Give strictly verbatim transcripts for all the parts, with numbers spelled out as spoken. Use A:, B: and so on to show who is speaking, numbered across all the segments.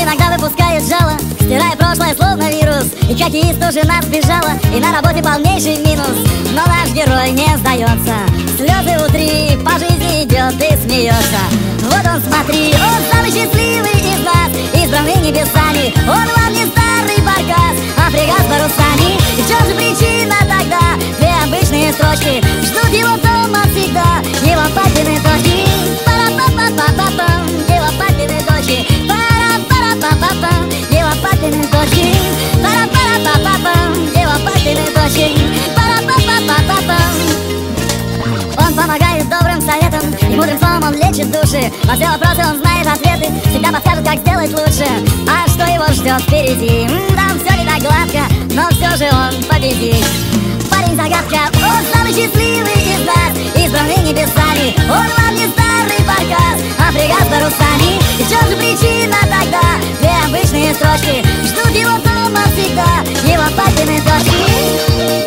A: иногда выпускает жало, стирая прошлое словно вирус. И хоккеист уже нас сбежала, и на работе полнейший минус. Но наш герой не сдается, слезы утри, по жизни идет и смеется. Вот он, смотри, он самый счастливый из нас, избранный небесами. Он вам не старый баркас, а фрегат с парусами. И в чем же причина тогда? Две обычные строчки ждут его дома всегда, его папины точки. Пара-па-па-па-па-пам, его папины точки. Пара-пара-па-па-пам, его папины точки. Пара-пара-па-па-пам, его папины точки. Пара-па-па-па-па-пам. Он помогает добрым советам, и мудрым словом он лечит души. На все вопросы он знает ответы, всегда подскажет, как сделать лучше. А что его ждет впереди? М, там все не так гладко, но все же он победит. Парень загадка, он самый счастливый из нас, избранный небесами. Он вам не старый баркас, а фрегат с парусами. И в чем же причина тогда? Две обычные строчки ждут его дома всегда, его папины точки.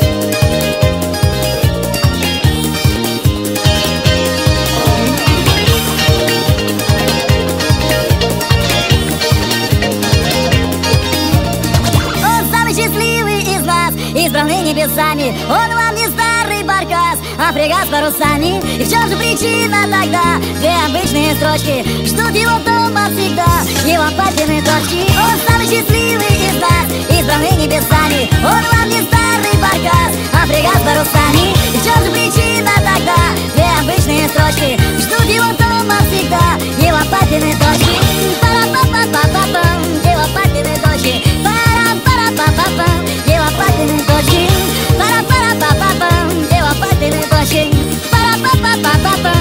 A: Избранный небесами, он вам не старый баркас, а фрегат с парусами. И в чем же причина тогда? Две обычные строчки ждут его дома всегда, его папины точки. Он самый счастливый из нас, избранный небесами. Он вам не старый баркас, а фрегат с парусами. И в чем же причина тогда? Две обычные строчки ждут его дома всегда, его папины точки. Пара-па-па-па-па-пам, его папины точки. Пара-пара-па-па-пам, его папины точки. Пара-пара-па-па-пам, его папины точки. Пара-па-па-па-па-пам.